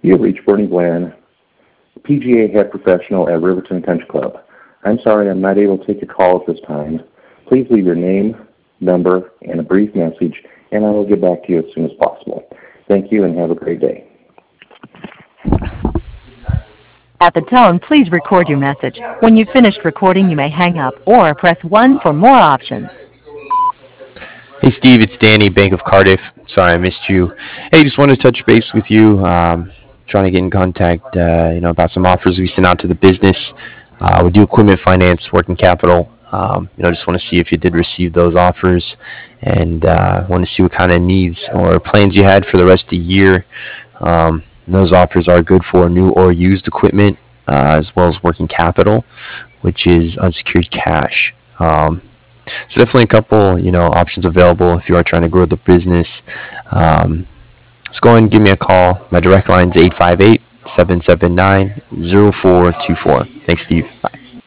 You have reached Bernie Bland, PGA head professional at Riverton Country Club. I'm sorry I'm not able to take your call at this time. Please leave your name, number, and a brief message, and I will get back to you as soon as possible. Thank you and have a great day. At the tone, please record your message. When you've finished recording, you may hang up or press 1 for more options. Hey Steve, it's Danny, Bank of Cardiff. Sorry I missed you. Hey, just wanted to touch base with you. Trying to get in contact, about some offers we sent out to the business. We do equipment finance, working capital. Just want to see if you did receive those offers, and want to see what kind of needs or plans you had for the rest of the year. Those offers are good for new or used equipment, as well as working capital, which is unsecured cash. So definitely a couple, options available if you are trying to grow the business. Just go ahead and give me a call. My direct line is 858-779-0424. Thanks, Steve. Bye.